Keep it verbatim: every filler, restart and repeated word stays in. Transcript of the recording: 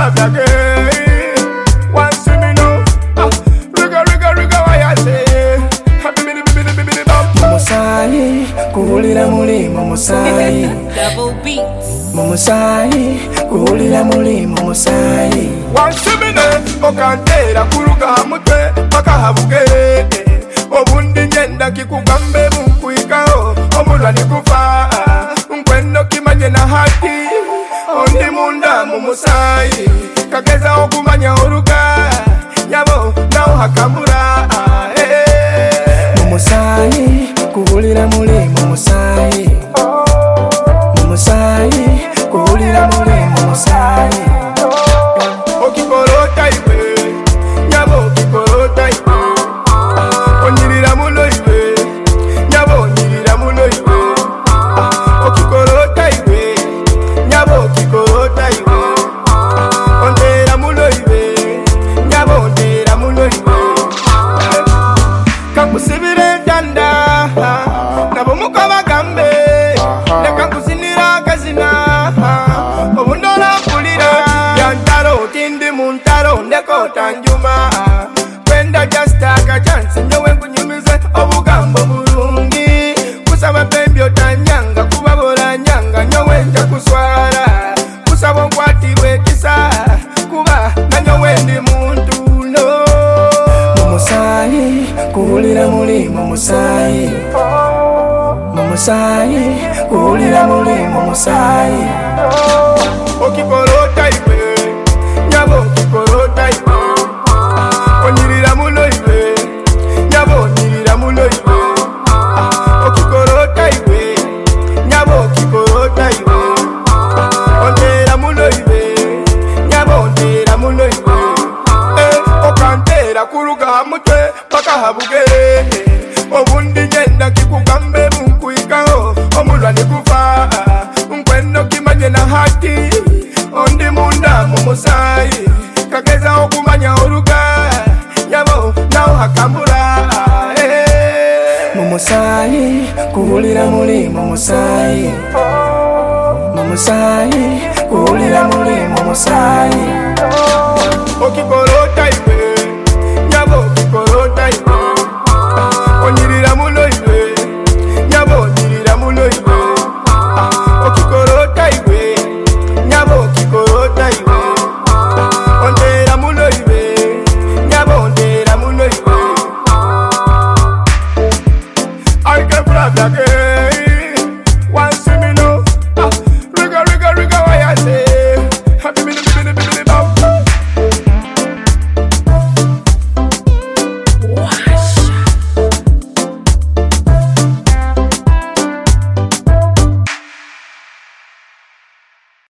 love again. Once me know, ah, riga riga riga why I say, happy bidi bidi bidi bum. Mumusai, kuhulira muli mumusai. Double beats. Mumusai, kuhulira muli mumusai. Once me know, okantera kuruga mutwe paka habuge. Obundi nyenda kikugambe munkuikao, omulwa nikufa. Nkwendo kimanye na haki, ondi munda mumusai. Kageza okumanya oruga, nyabo nao hakamura. Mumusai, kuhulira muli mumusai. Mumusai, kuhulira muli mumusai. Okikorota iwe, nyabo okikorota iwe. Onyirira muno iwe, nyabo onyirira muno iwe. Okikorota iwe, nyabo okikorota iwe. Ondera muno iwe, nyabo ondera muno iwe. Kakusibire danda, nabo mukaba gambe. Nekakusinira kazina, obundora kulira. Yantaro tindi muntaro ndeko tanjuma. Kwenda just take a chance, nyowe nkunyumize obugambo bulungi. Kusaba pembi otanyanga, kubabora nyanga, nyowe nja kuswala. Kusaba nkwatibwe kisa, kuba na nyowe ndi muntu no. Mumusai, kuhulira muli mumusai. Mumusai, kuhulira muli mumusai. Okikorota iwe, nyabo okikorota iwe. Onyirira muno iwe, nyabo onyirira muno iwe. Okikorota iwe, nyabo okikorota iwe. Ondera muno iwe, nyabo ondera muno iwe. Eh, okantera kuruga mutwe paka habuge. Obundi nyenda kikugambe munkuikao, omulwa nikufa. Nkwendo kimanye na haki, ondi munda mumusai. Kageza okumanya oruga, nyabo nao hakamura. Mumusai, kuhulira muli mumusai. Mumusai, kuhulira muli mumusai. Okikorota iwe,